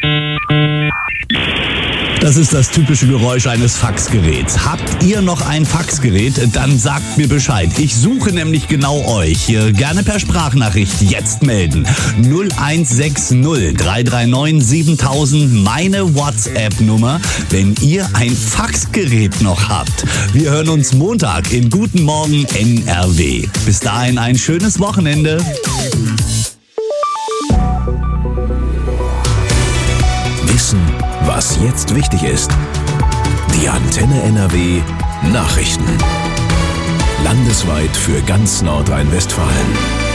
Das ist das typische Geräusch eines Faxgeräts. Habt ihr noch ein Faxgerät? Dann sagt mir Bescheid. Ich suche nämlich genau euch. Gerne per Sprachnachricht jetzt melden. 0160 339 7000, meine WhatsApp-Nummer, wenn ihr ein Faxgerät noch habt. Wir hören uns Montag in Guten Morgen NRW. Bis dahin ein schönes Wochenende. Wissen, was jetzt wichtig ist. Die Antenne NRW Nachrichten. Landesweit für ganz Nordrhein-Westfalen.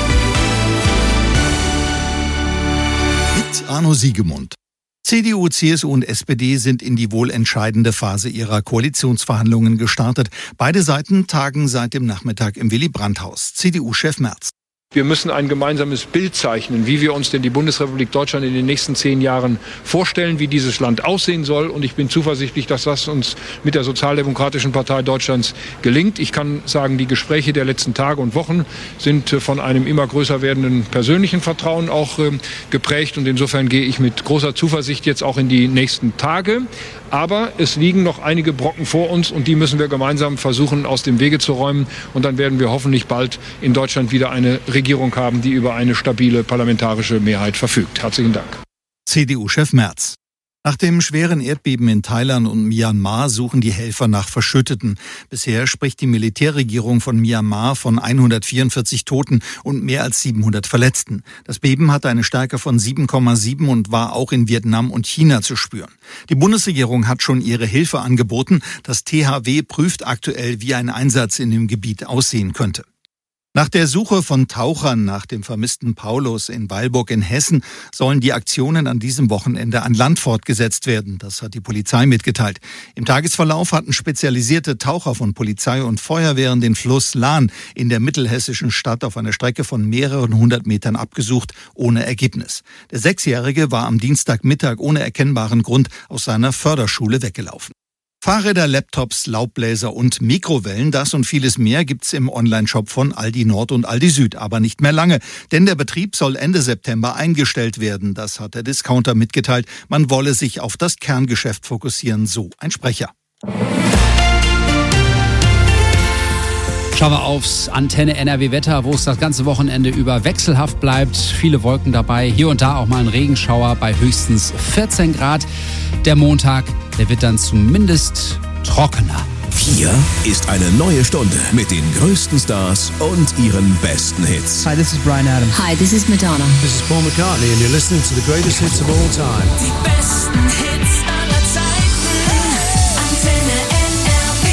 Mit Arno Siegemund. CDU, CSU und SPD sind in die wohl entscheidende Phase ihrer Koalitionsverhandlungen gestartet. Beide Seiten tagen seit dem Nachmittag im Willy-Brandt-Haus. CDU-Chef Merz. Wir müssen ein gemeinsames Bild zeichnen, wie wir uns denn die Bundesrepublik Deutschland in den nächsten 10 Jahren vorstellen, wie dieses Land aussehen soll. Und ich bin zuversichtlich, dass das uns mit der Sozialdemokratischen Partei Deutschlands gelingt. Ich kann sagen, die Gespräche der letzten Tage und Wochen sind von einem immer größer werdenden persönlichen Vertrauen auch geprägt. Und insofern gehe ich mit großer Zuversicht jetzt auch in die nächsten Tage. Aber es liegen noch einige Brocken vor uns und die müssen wir gemeinsam versuchen aus dem Wege zu räumen. Und dann werden wir hoffentlich bald in Deutschland wieder eine Regierung haben, die über eine stabile parlamentarische Mehrheit verfügt. Herzlichen Dank. CDU-Chef Merz. Nach dem schweren Erdbeben in Thailand und Myanmar suchen die Helfer nach Verschütteten. Bisher spricht die Militärregierung von Myanmar von 144 Toten und mehr als 700 Verletzten. Das Beben hatte eine Stärke von 7,7 und war auch in Vietnam und China zu spüren. Die Bundesregierung hat schon ihre Hilfe angeboten. Das THW prüft aktuell, wie ein Einsatz in dem Gebiet aussehen könnte. Nach der Suche von Tauchern nach dem vermissten Paulus in Weilburg in Hessen sollen die Aktionen an diesem Wochenende an Land fortgesetzt werden. Das hat die Polizei mitgeteilt. Im Tagesverlauf hatten spezialisierte Taucher von Polizei und Feuerwehren den Fluss Lahn in der mittelhessischen Stadt auf einer Strecke von mehreren 100 Metern abgesucht, ohne Ergebnis. Der 6-Jährige war am Dienstagmittag ohne erkennbaren Grund aus seiner Förderschule weggelaufen. Fahrräder, Laptops, Laubbläser und Mikrowellen, das und vieles mehr gibt's im Onlineshop von Aldi Nord und Aldi Süd, aber nicht mehr lange, denn der Betrieb soll Ende September eingestellt werden. Das hat der Discounter mitgeteilt. Man wolle sich auf das Kerngeschäft fokussieren, so ein Sprecher. Schauen wir aufs Antenne NRW-Wetter, wo es das ganze Wochenende über wechselhaft bleibt. Viele Wolken dabei, hier und da auch mal ein Regenschauer bei höchstens 14 Grad. Der Montag, der wird dann zumindest trockener. Hier ist eine neue Stunde mit den größten Stars und ihren besten Hits. Hi, this is Bryan Adams. Hi, this is Madonna. This is Paul McCartney and you're listening to the greatest hits of all time. Die besten Hits aller Zeiten. Antenne NRW.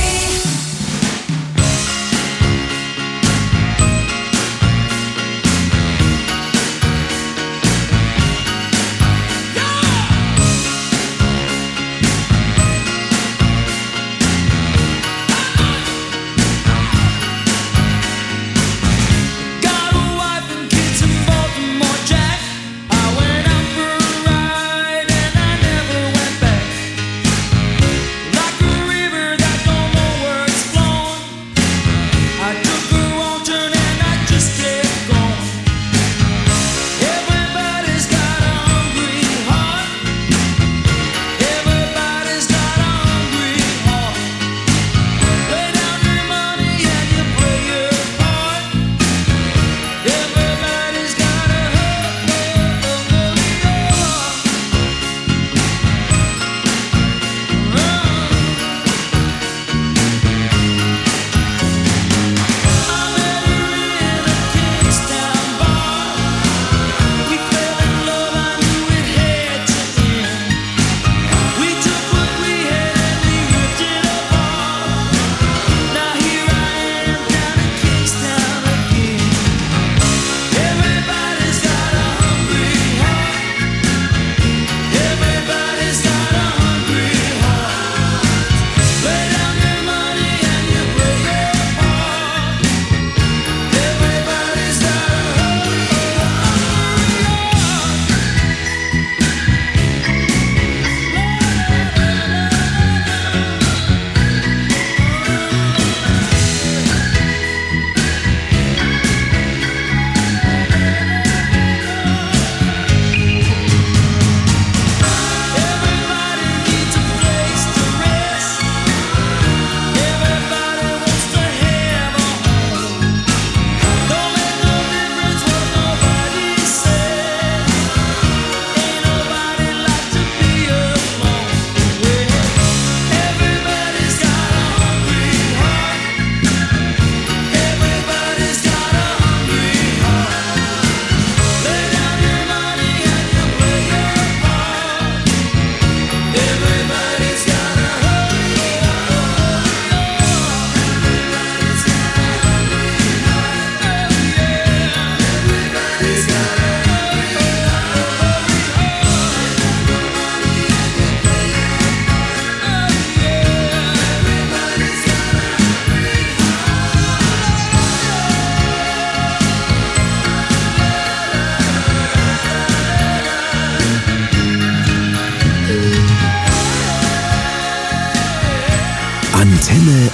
Baltimore Jack. I went out for a ride and I never went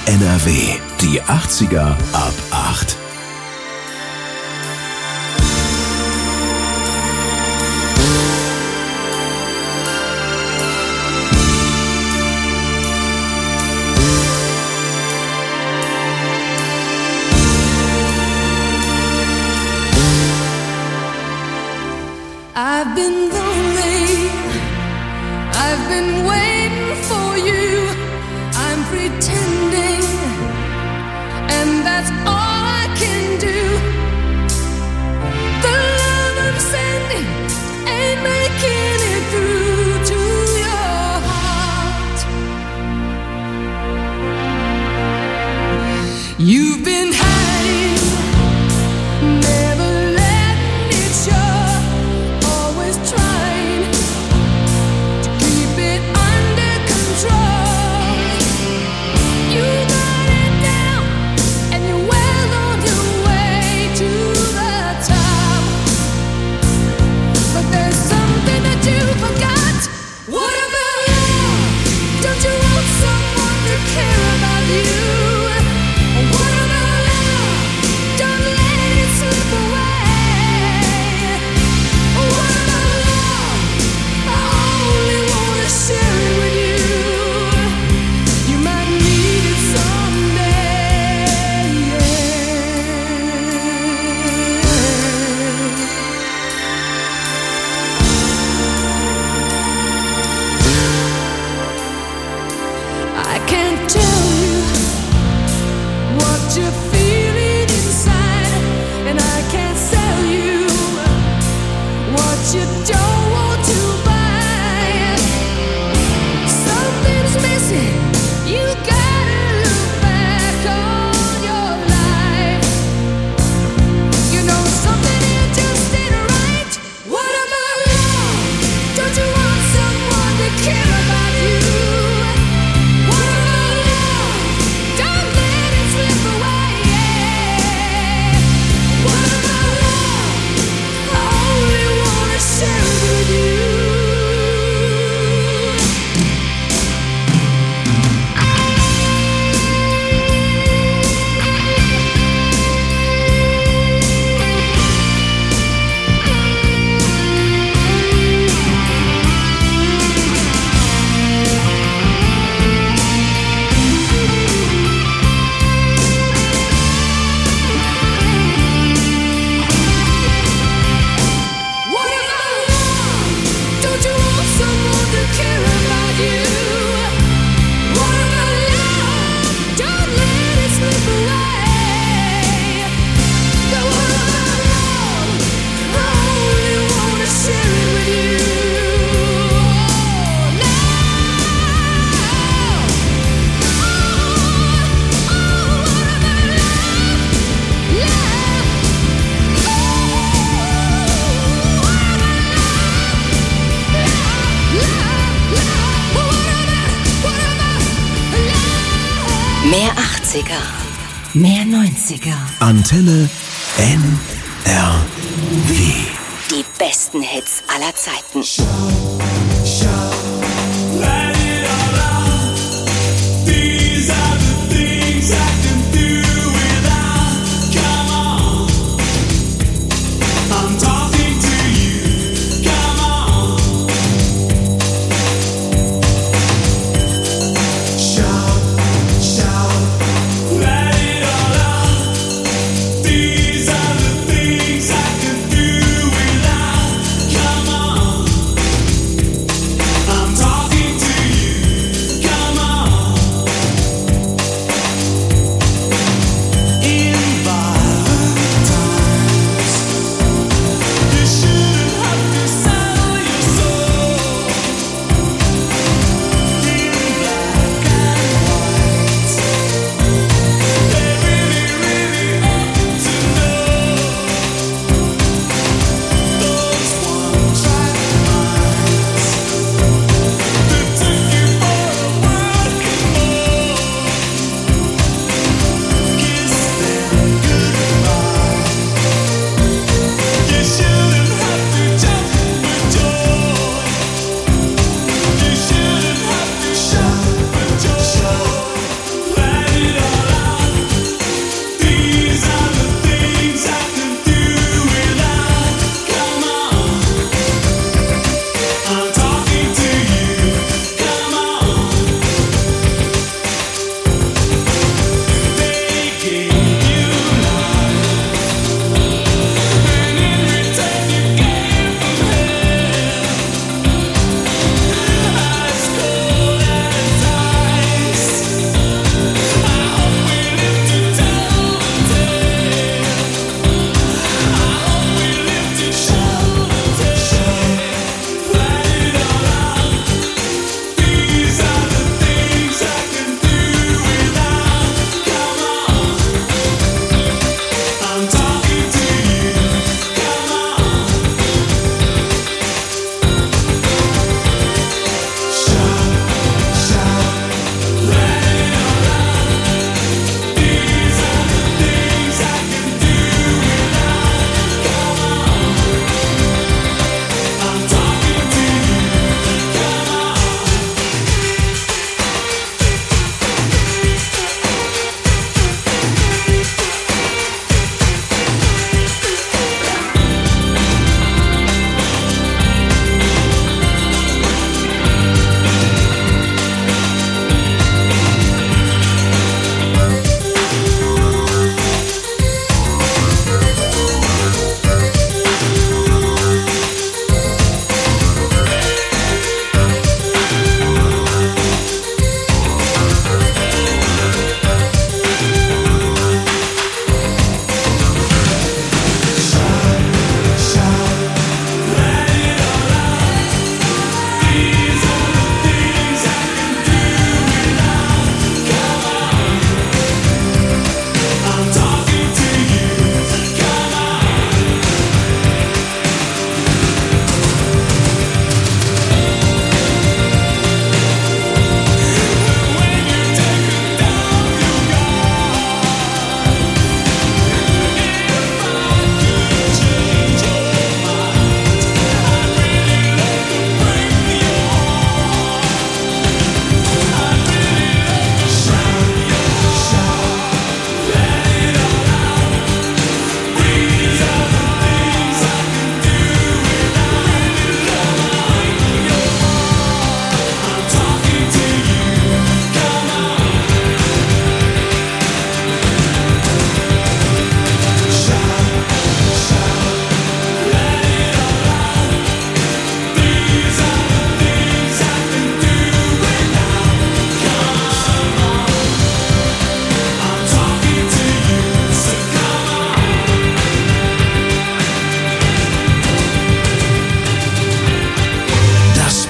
NRW. Die 80er ab 8. I've been lonely, I've been waiting for you, I'm pretending, and that's all I can do. The love I'm sending ain't making it through to your heart. You've been hiding, never letting it show. Trying to keep it under control. You got it down, and you're well on your way to the top. But there's something that you forgot. What about love? Don't you want someone to care about you? What about love? Don't let it slip away. What about love? I only wanna share it with you. You might need it someday. I can't tell you what you're feeling inside, and I can't sell you what you don't want to buy. Something's missing. You gotta look back on your life. You know something here just ain't right. What about love? Don't you want someone to care about you? What about love? Don't let it slip away. What about love? I only wanna share it with you. What about love? Don't you want someone to care about you? What about love? Don't let it slip away. But what about love? I only wanna share it with you. Mehr 80er, mehr 90er. Antenne NRW. Die besten Hits aller Zeiten. These are the things I can do without. Come on.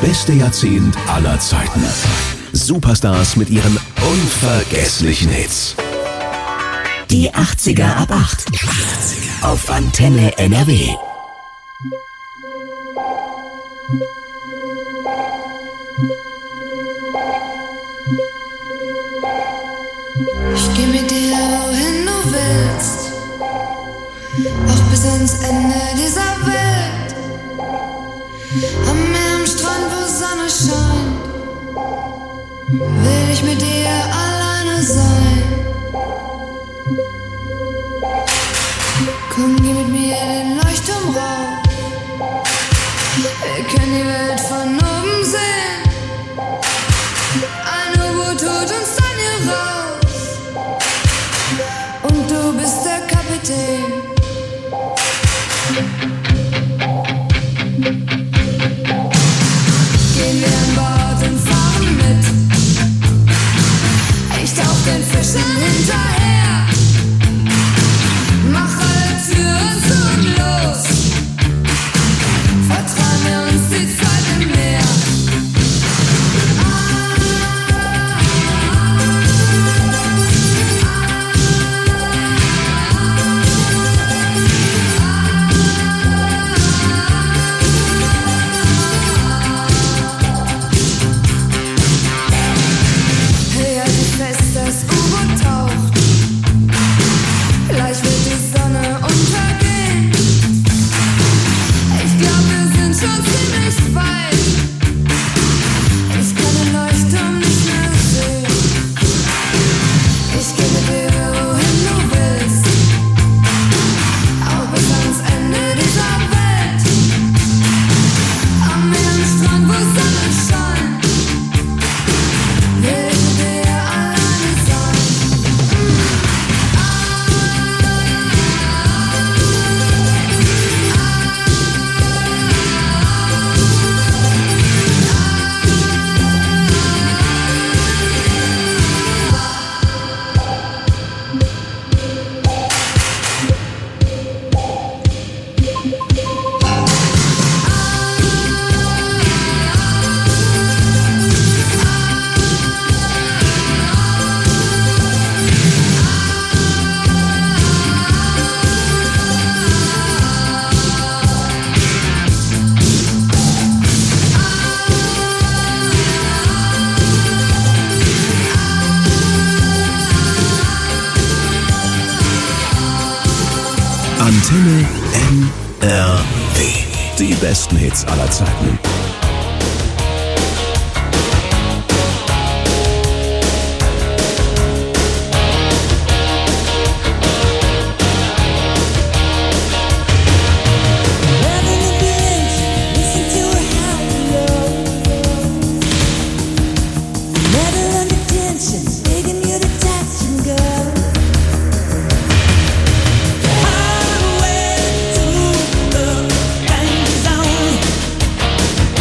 beste Jahrzehnt aller Zeiten. Superstars mit ihren unvergesslichen Hits. Die 80er ab 8. Auf Antenne NRW. Ich geh mit dir, wohin du willst, auch bis ans Ende dieser Welt. Am Meer, am Strand, wo Sonne scheint, will ich mit dir alleine sein. Komm, geh mit mir den Leuchtturm rauf, wir können die Welt von oben sehen. Ein U-Boot holt uns dann hier raus und du bist der Kapitän. Gehen wir an Bord und fahren mit, ich tauch den Fischen hinterher, mach alle Türen zu und los, vertrauen wir uns die Zeit im Meer. Hey, halt dich fest, das U-Boot taucht, gleich wird die Sonne untergehen. Ich glaub, wir sind schon ziemlich weit, ich kann den Leuchtturm nicht mehr sehen. Ich geh mit dir, wohin du willst, auch bis ans Ende dieser Welt. Am Meer, am Strand, wo Sonne scheint, will ich mit dir alleine sein. Antenne NRW. Die besten Hits aller Zeiten. Highway to the danger zone.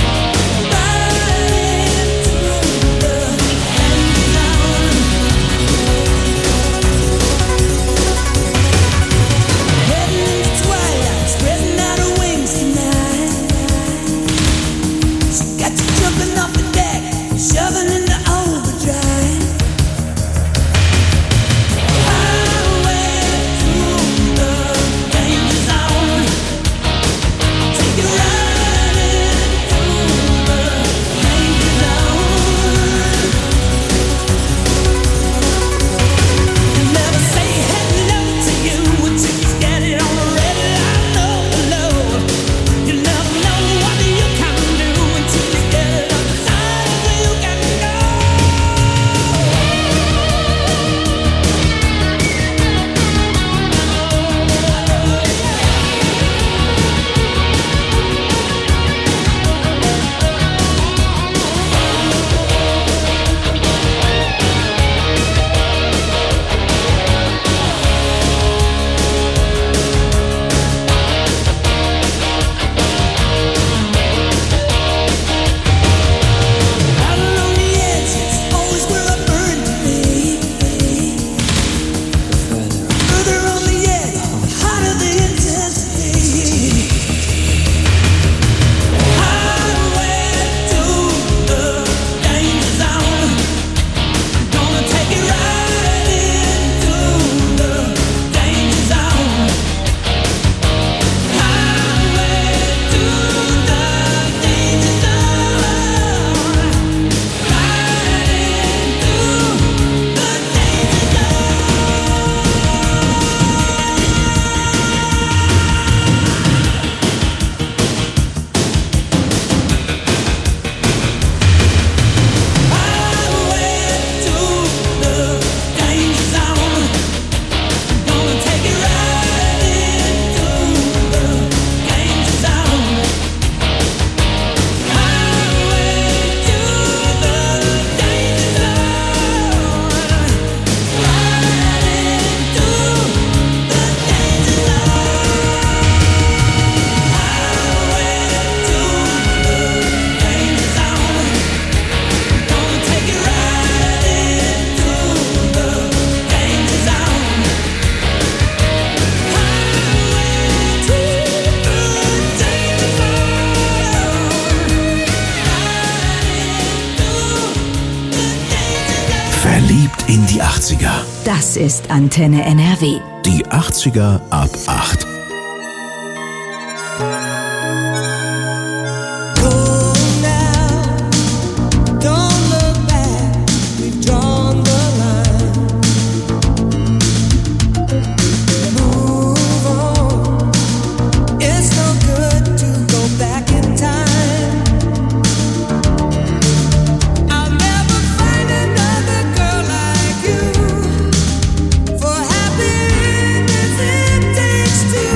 in die 80er. Das ist Antenne NRW. Die 80er ab 8. For happiness it takes two.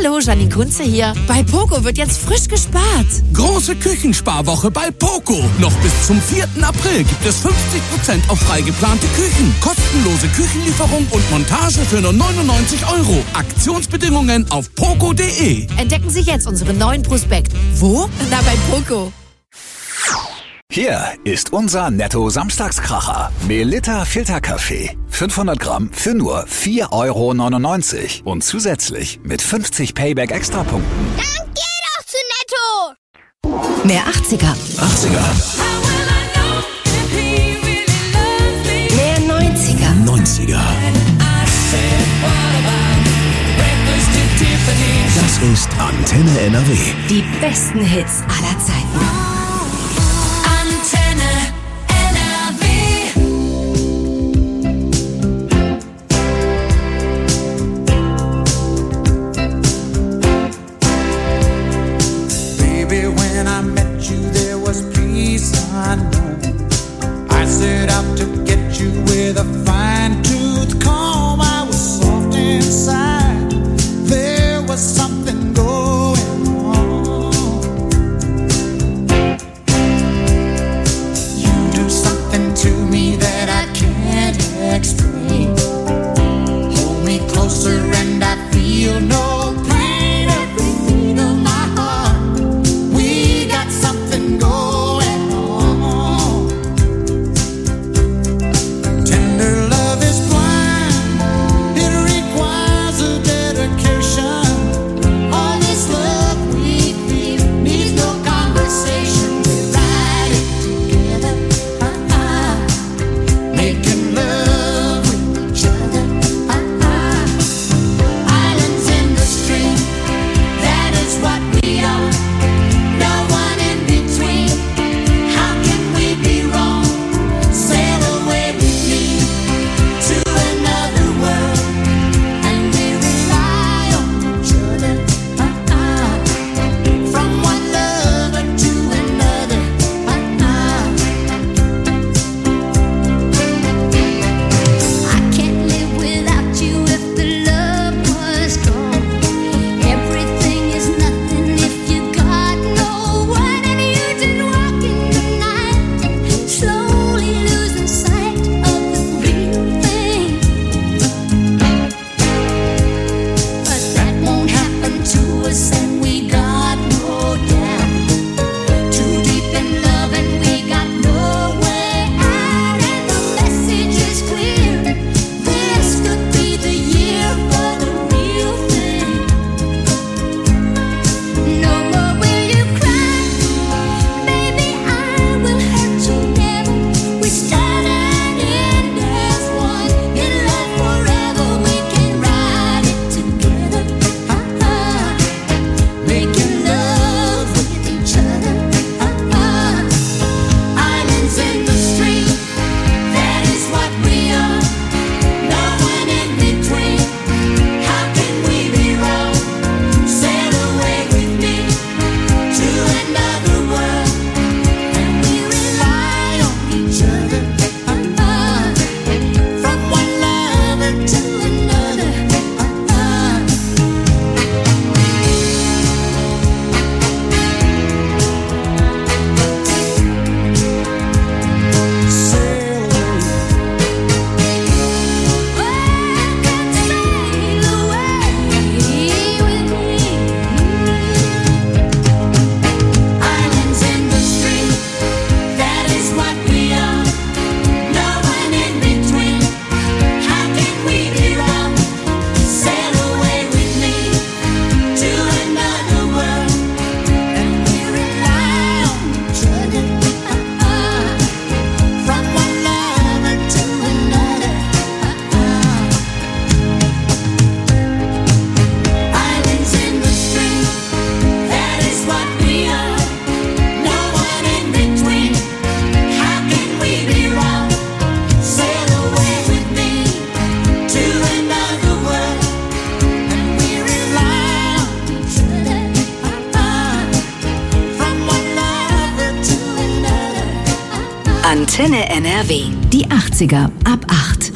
Hallo, Janine Kunze hier. Bei Poco wird jetzt frisch gespart. Große Küchensparwoche bei Poco. Noch bis zum 4. April gibt es 50% auf frei geplante Küchen. Kostenlose Küchenlieferung und Montage für nur 99 €. Aktionsbedingungen auf poco.de. Entdecken Sie jetzt unseren neuen Prospekt. Wo? Na, bei Poco. Hier ist unser Netto-Samstagskracher. Melitta Filterkaffee. 500 Gramm für nur 4,99 €. Und zusätzlich mit 50 Payback-Extrapunkten. Dann geh doch zu Netto! Mehr 80er. 80er. Mehr 90er. 90er. Das ist Antenne NRW. Die besten Hits aller Zeiten. When I met you, there was peace unknown. I set out to get you with a fine-tooth comb. I was soft inside. There was something going on. You do something to me that I can't explain. Hold me closer and I feel no pain. Every beat of my heart. Something going on. Tender love is blind. It requires a dedication. All this love we feel needs no conversation. We ride it together, making love with each other. Islands in the stream, that is what we are. No one. How can we be wrong? Sail away with me to another world, and we rely on each other. From one lover to another. I can't live without you if the love was gone. Everything is nothing if you got no one, and you just walking the night, slowly losing sight of the real thing. But that won't happen to us, and we got no doubt. Too deep in love, and we got no way out. And the message is clear. This could be the year for the real thing. No more will you cry, baby, I will hurt you never. We start and end as one. In love forever, we can ride it together. Making love with each other. Islands in the stream, that is what we are. No one in between. How can we be wrong? Sail away with me to another world, and we rely on each other. From one lover to another. Sail away. Sail away with me. Islands in the stream, that is what we are. No one in between. How can we be wrong? Sail away with me to another world, and we rely on each other. From one lover to another. Islands in the stream, that is what we are. No one in between. How can we be wrong? Sail away with me to another world, and we rely on each other. From one lover to another. Antenne NRW. Die 80er ab 8.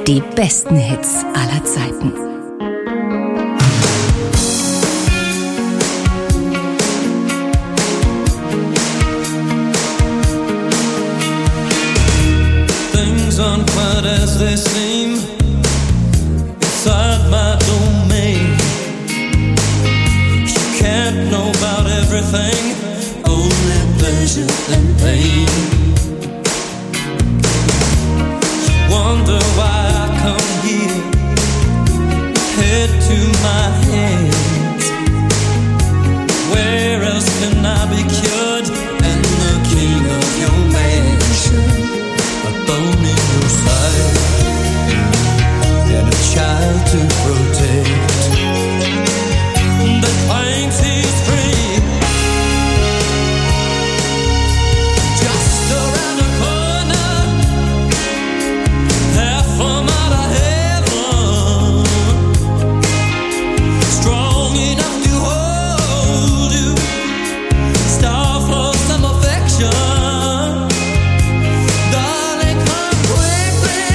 Die besten Hits aller Zeiten. Things aren't quite as they seem inside my domain. You can't know about everything, only pleasure and pain. Wonder why I come here, head to my hands. Where else can I be cured? And the king of your mansion, a bone in your side, and a child to protect that claims he's free. Just around the corner, half a mile of heaven, strong enough to hold you, star for some affection. Darling, come quickly,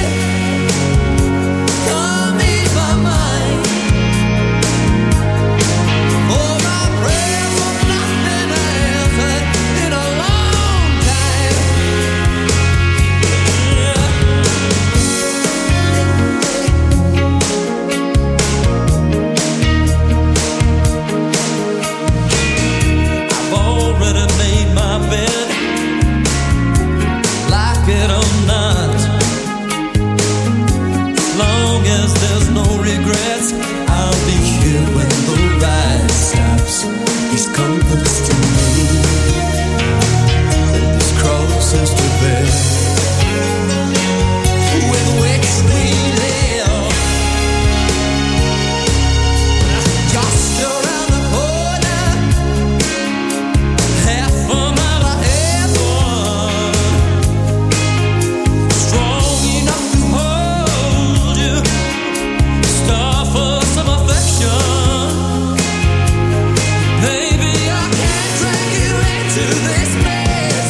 come ease my mind. Oh, my prayers have not been answered in a long time. I've already made my bed, like it or not. As long as there's no regrets, I'll be here when the ride stops. These comforts to me, and these crosses to bear, with which we live. Just around the corner, half a mile of heaven, strong enough to hold you, star for some affection. Baby, I can't drag you into this mess.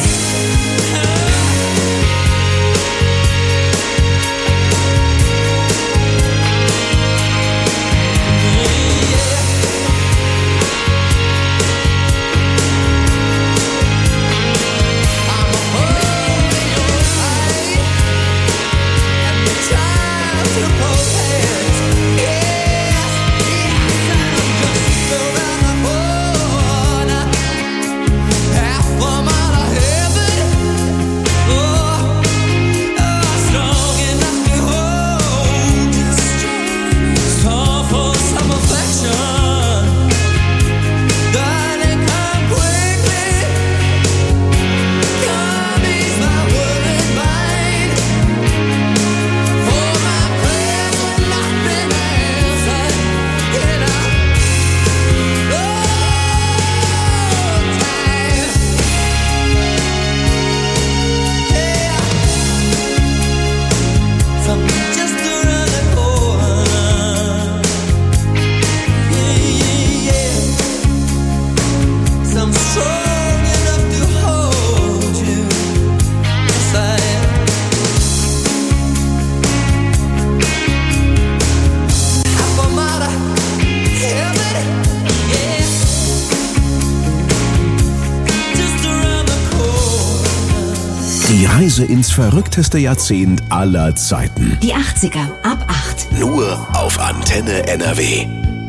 Die Reise ins verrückteste Jahrzehnt aller Zeiten. Die 80er ab 8. Nur auf Antenne NRW.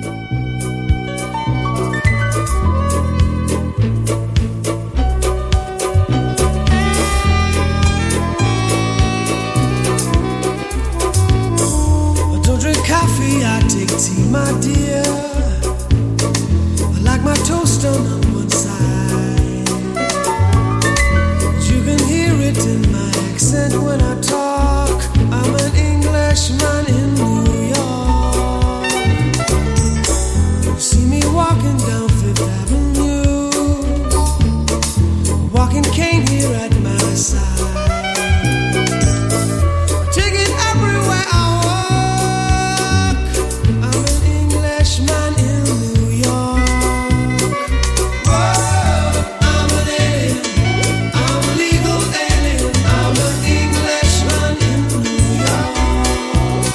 I don't drink coffee, I take tea, my dear. I like my toast on one side. You can hear it in my accent when I talk. I'm an Englishman in New York. You see me walking down Fifth Avenue, a walking cane here at my side. Take it everywhere I walk. I'm an Englishman in New York. Whoa, I'm an alien. I'm a legal alien. I'm an Englishman in New York.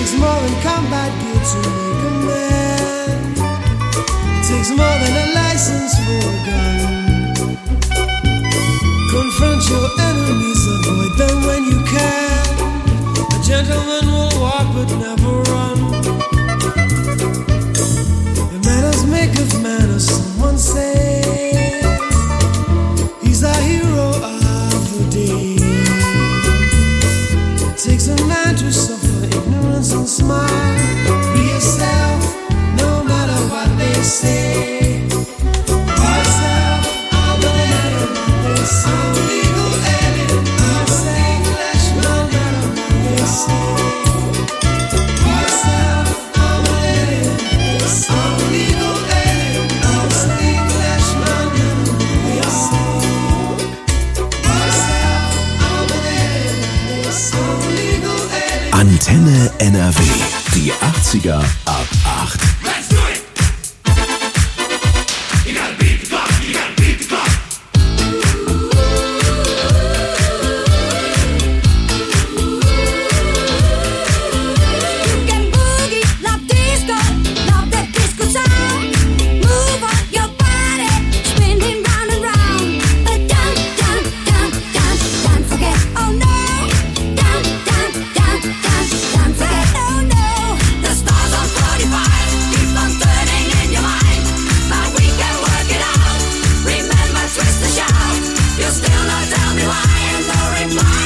takes more than combat gear to make a man. It takes more than a license for a gun. Confront your enemies, avoid them when you can. A gentleman will walk but never run. The manners maketh manners, someone say. He's a hero of the day. It takes a man to suffer ignorance and smile. Be yourself, no matter what they say. Be yourself, no matter what they say. I'm legal alien, I'm an Englishman, no matter what they say. Be yourself, I'm an alien. I'm legal alien, I'm an Englishman, no matter what they say. Be yourself, I'm an alien, I'm legal alien. Antenne NRW. Die 80er ab 8. Let's do it! You gotta beat the clock, you gotta beat the clock. You can boogie, love disco, love that disco sound. Move on your body, spinning round and round. But don't forget, oh no. Don't forget, oh no. The stars on 45 keep on turning in your mind. But we can work it out. Remember, twist the shout. You still not tell me why, and no reply.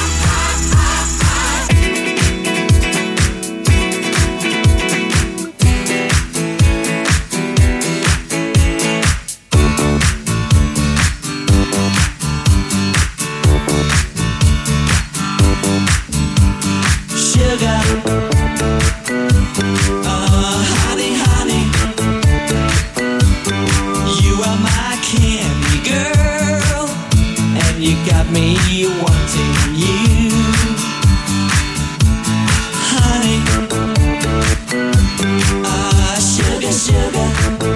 Sugar, honey, honey, you are my candy girl, and you got me wanting you, honey. Sugar, sugar,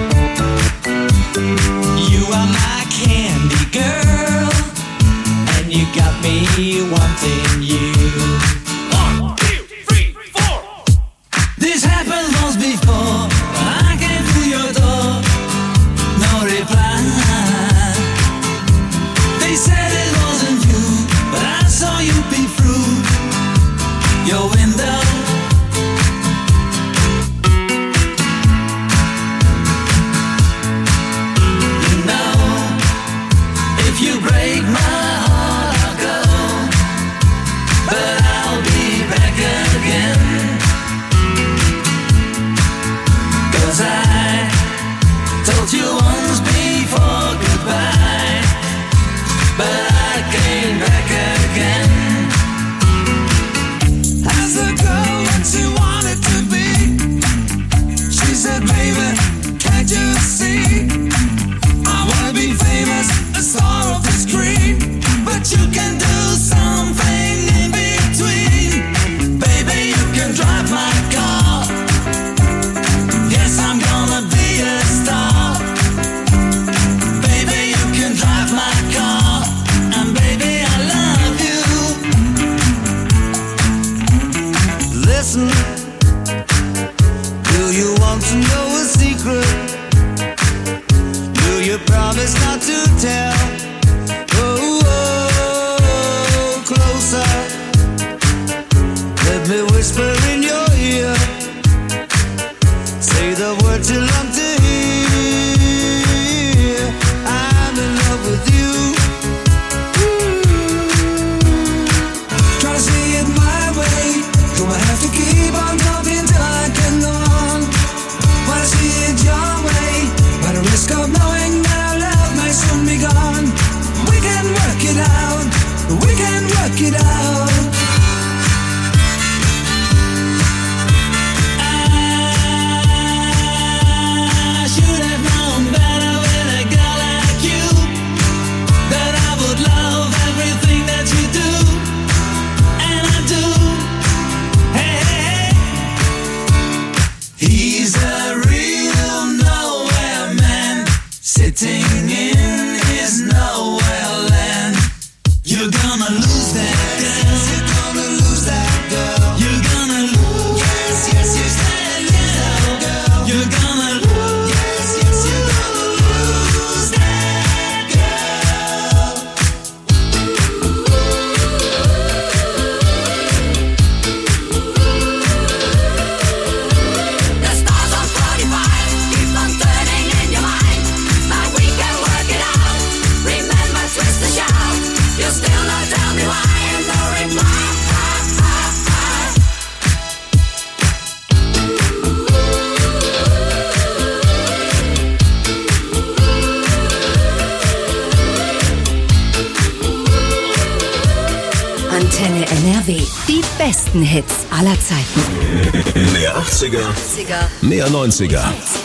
you are my candy girl, and you got me wanting you. This happened once before. I came through your door, no reply. They said it wasn't you, but I saw you peek through your window. You know, if you break my heart, I'll go, but I'll be back again. 'Cause I told you once before goodbye, but I came back again. As the girl that she wanted to be, she said, baby, can't you see? I wanna be famous, a star of the screen, but you can do something in between. Baby, you can drive my car. Yes, I'm gonna be a star. Baby, you can drive my car. And baby, I love you. Listen, do you want to know a secret? Do you promise not to tell? Oh, closer. Let me whisper in your ear. Say the words you love to hear. I'm in love with you. Try to see it my way. Do I have to keep on talking till I can go on? Wanna see it your way, by the risk of knowing that our love may soon be gone. We can work it out. We can work it out. Should have known better with a girl like you, that I would love everything that you do, and I do. Hey, hey, hey. He's a real nowhere man, sitting in his nowhere land. You're gonna lose that girl. You're gonna lose that girl. You're gonna lose. Yes, yes. NRW. Die besten Hits aller Zeiten. Mehr 80er, mehr 90er.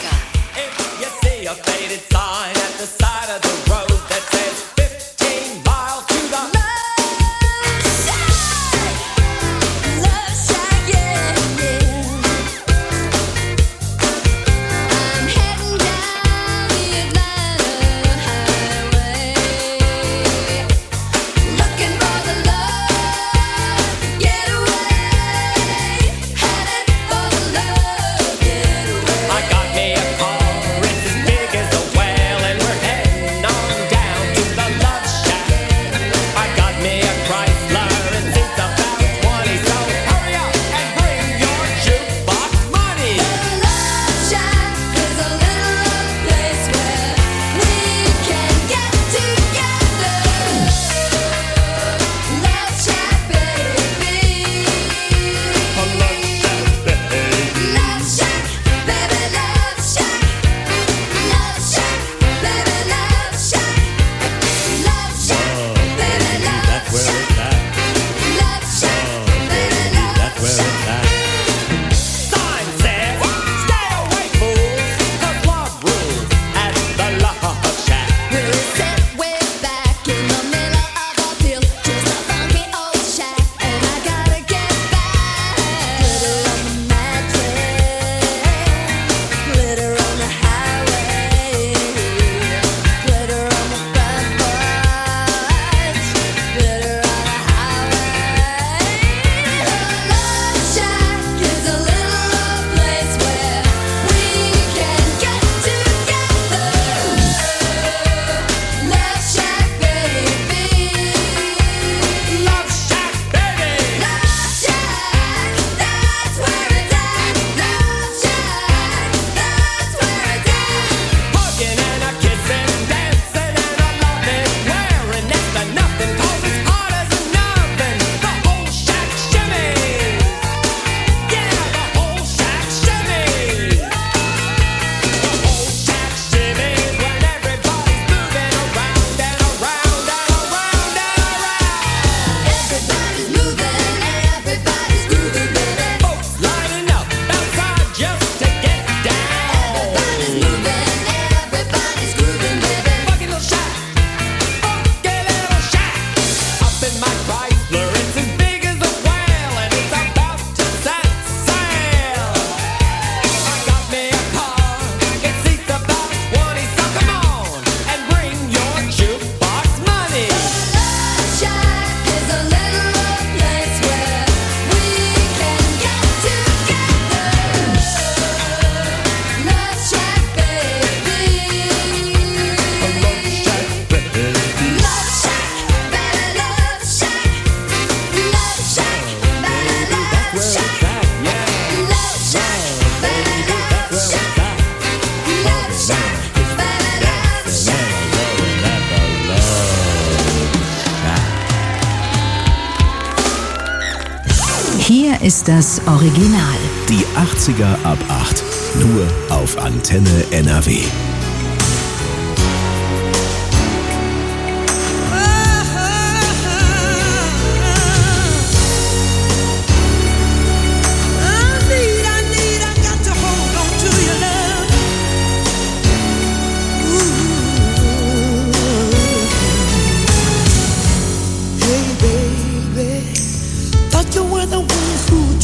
Hier ist das Original. Die 80er ab 8. Nur auf Antenne NRW.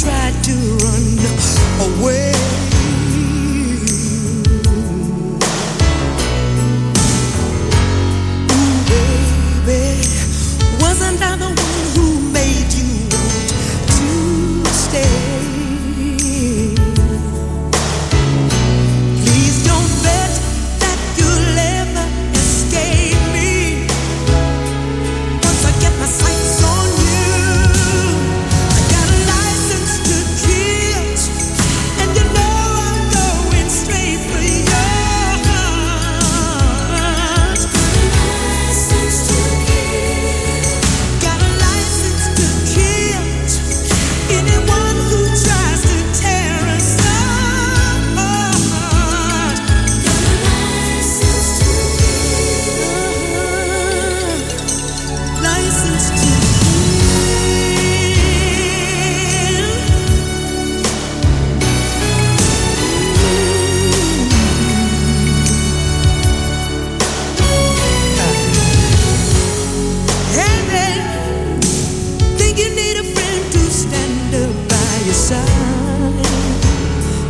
Away.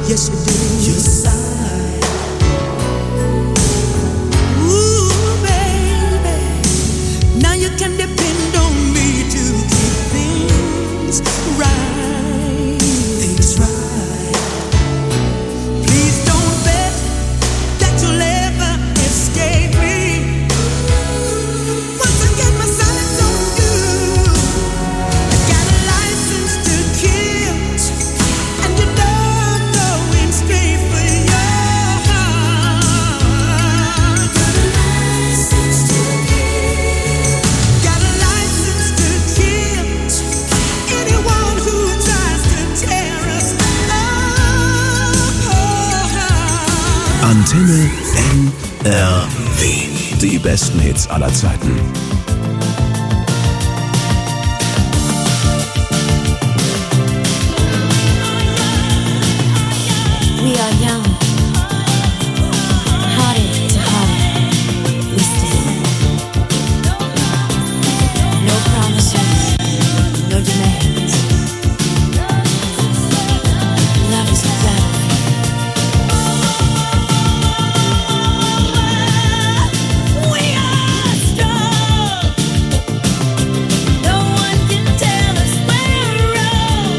Yes, you do. You sigh. Ooh, baby. Now you can depend on me to keep things right. Things right. Please don't bet that you'll ever escape me. Once I get my sights on you, I got a license to kill, and you know I'm going straight for your heart. Got a license to kill. Got a license to kill anyone who tries to tear us apart. Antenne NRW. Die besten Hits aller Zeiten. We are young, heartache to heartache, we stand. No promises, no demands. Love is a we are strong. No one can tell us we're wrong.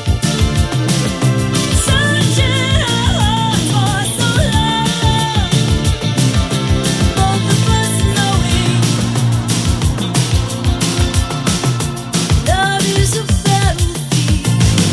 Searching our hearts for so long. Both of us knowing love is a battlefield.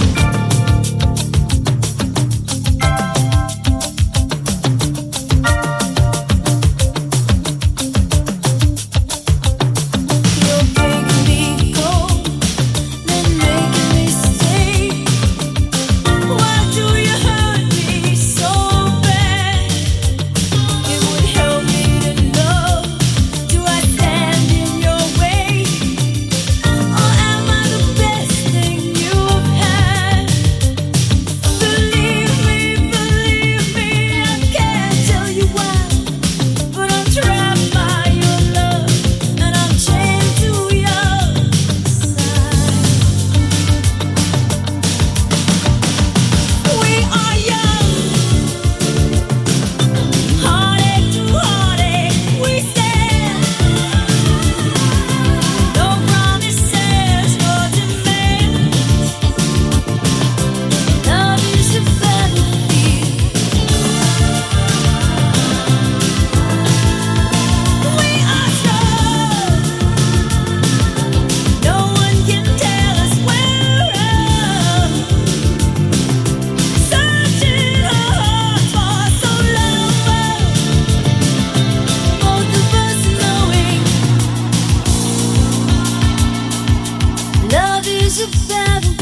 You're breaking me cold, then making me stay. Why do you hurt me so bad? It would help me to know. Do I stand in your way, or am I the best thing you've had? Believe me, I can't tell you why, but I'm trapped by your love, and I'm chained to your side. We are young, heartache to heartache, we stand. No promises, no demands. Love is a battlefield. We are strong. No one can tell us we're wrong. Searching our hearts for so long. Both of us knowing love is a battlefield.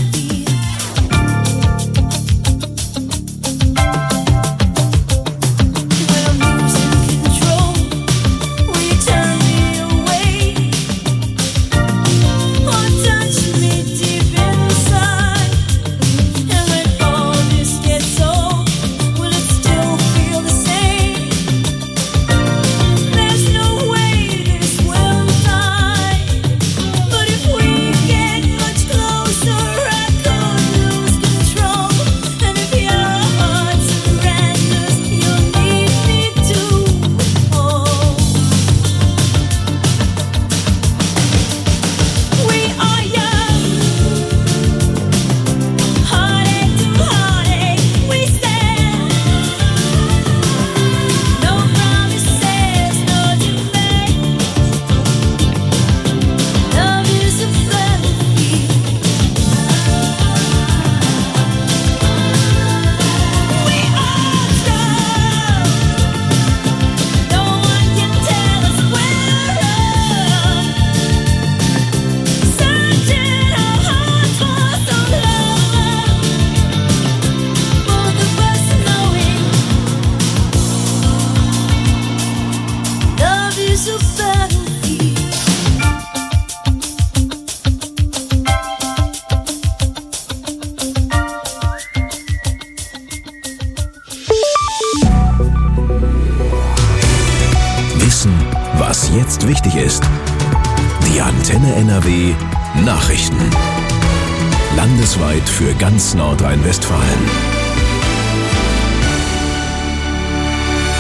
When I'm losing control, will you turn me away, or touch me deep inside? And when all this gets old, will it still feel the same? There's no way this will die, but if we get much closer, I could lose control. And if your heart surrenders, you'll need me to hold. We are young, heartache to heartache, we stand. No promises, no demands. Love is a battlefield. We are strong. No one can tell us we're wrong. Searching our hearts for so long. Both of us knowing love is a battlefield. Wissen, was jetzt wichtig ist. Die Antenne NRW Nachrichten. Landesweit für ganz Nordrhein-Westfalen.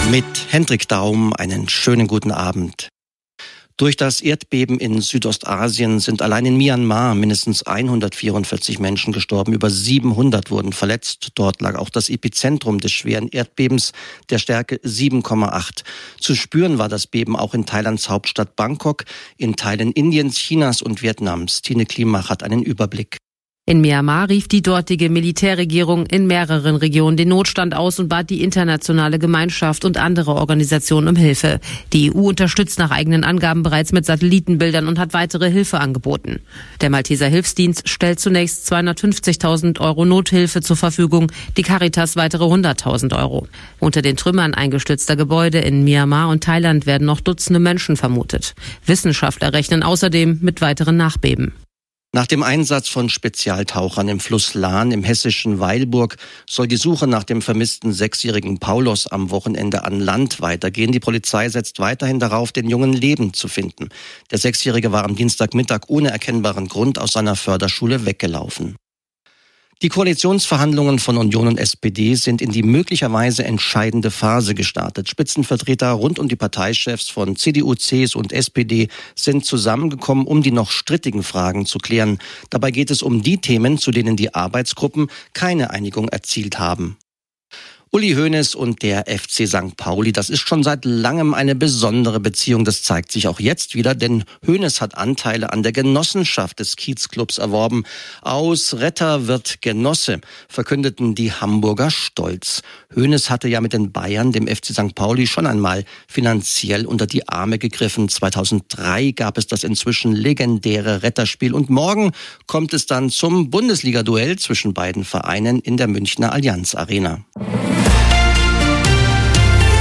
Mit Hendrik Daum einen schönen guten Abend. Durch das Erdbeben in Südostasien sind allein in Myanmar mindestens 144 Menschen gestorben, über 700 wurden verletzt. Dort lag auch das Epizentrum des schweren Erdbebens der Stärke 7,8. Zu spüren war das Beben auch in Thailands Hauptstadt Bangkok, in Teilen Indiens, Chinas und Vietnams. Tine Klimach hat einen Überblick. In Myanmar rief die dortige Militärregierung in mehreren Regionen den Notstand aus und bat die internationale Gemeinschaft und andere Organisationen um Hilfe. Die EU unterstützt nach eigenen Angaben bereits mit Satellitenbildern und hat weitere Hilfe angeboten. Der Malteser Hilfsdienst stellt zunächst 250.000 Euro Nothilfe zur Verfügung, die Caritas weitere 100.000 Euro. Unter den Trümmern eingestürzter Gebäude in Myanmar und Thailand werden noch Dutzende Menschen vermutet. Wissenschaftler rechnen außerdem mit weiteren Nachbeben. Nach dem Einsatz von Spezialtauchern im Fluss Lahn im hessischen Weilburg soll die Suche nach dem vermissten 6-jährigen Paulos am Wochenende an Land weitergehen. Die Polizei setzt weiterhin darauf, den Jungen lebend zu finden. Der 6-Jährige war am Dienstagmittag ohne erkennbaren Grund aus seiner Förderschule weggelaufen. Die Koalitionsverhandlungen von Union und SPD sind in die möglicherweise entscheidende Phase gestartet. Spitzenvertreter rund um die Parteichefs von CDU, CSU und SPD sind zusammengekommen, um die noch strittigen Fragen zu klären. Dabei geht es um die Themen, zu denen die Arbeitsgruppen keine Einigung erzielt haben. Uli Hoeneß und der FC St. Pauli, das ist schon seit langem eine besondere Beziehung. Das zeigt sich auch jetzt wieder, denn Hoeneß hat Anteile an der Genossenschaft des Kiezclubs erworben. Aus Retter wird Genosse, verkündeten die Hamburger stolz. Hoeneß hatte ja mit den Bayern, dem FC St. Pauli, schon einmal finanziell unter die Arme gegriffen. 2003 gab es das inzwischen legendäre Retterspiel und morgen kommt es dann zum Bundesliga-Duell zwischen beiden Vereinen in der Münchner Allianz Arena.